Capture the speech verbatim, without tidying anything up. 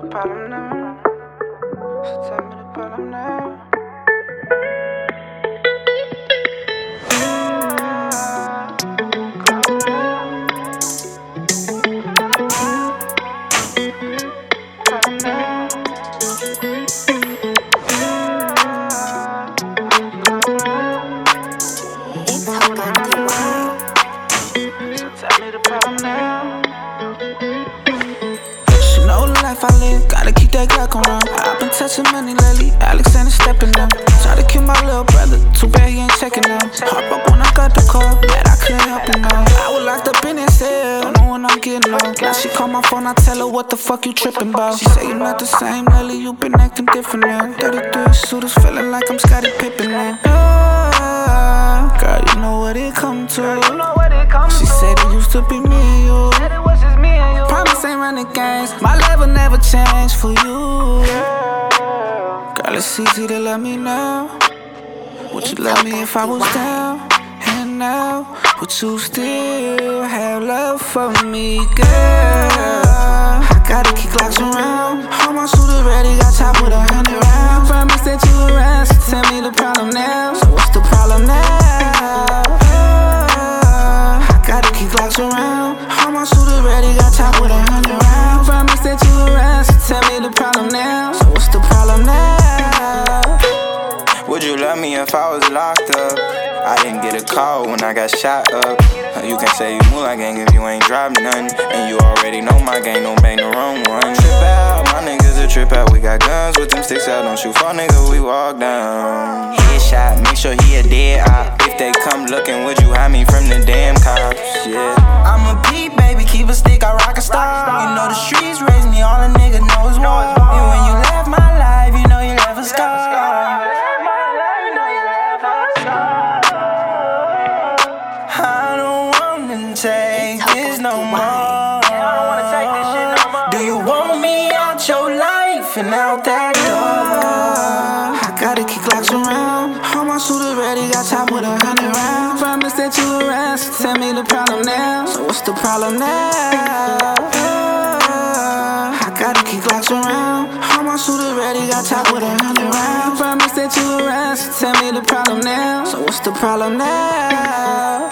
problem now. So tell me the problem now. She know the life I live, gotta keep that Glock around. I've been touching money lately, Alexander stepping up. Try to kill my little brother, too bad he ain't checking up. Heartbroke when I got the call, mad I couldn't help him out. I was locked up in his cell, don't know when I'm getting out. Now she call my phone, I tell her what the fuck you tripping about. She say you not the same lately, you been acting different now. thirty-three shooters, feeling like I'm Scottie Pippen now. Oh, girl, you know what it come to. She said it used to be me and you. Promise ain't running games, my love will never change for you. Girl, it's easy to love me now. Would you love me if I was down? And now, would you still have love for me, girl? I gotta keep Glocks around. All my shooters ready, got top with a hundred rounds. Promise that you around, so tell me the problem now. So what's the problem now? I gotta keep Glocks around. All my shooters ready, got top with a hundred rounds. Promise that you around, so tell me the problem now. So what's the problem now? Would you love me if I was locked up? I didn't get a call when I got shot up. You can say you move like gang if you ain't dropped none. And you already know my gang don't bang the wrong one. Trip out, my niggas a trip out. We got guns with them sticks out. Don't shoot for nigga, we walk down. Headshot, make sure he a dead op. If they come looking, would you hide me from the damn cops? Yeah. I'm a beat, baby, keep a stick, I rock a star. You know the streets raised me, all a nigga know is war. And when you left my life, you know you left a scar. I don't wanna take this no more. Do you want me out your life and out that door? I gotta keep Glocks around. All my shooters ready, got top with a hundred rounds. Promise that you around, so tell me the problem now. So what's the problem now? I gotta keep Glocks around. All my shooters ready, got top with a hundred rounds. Promise that you around, so tell me the problem now. So what's the problem now?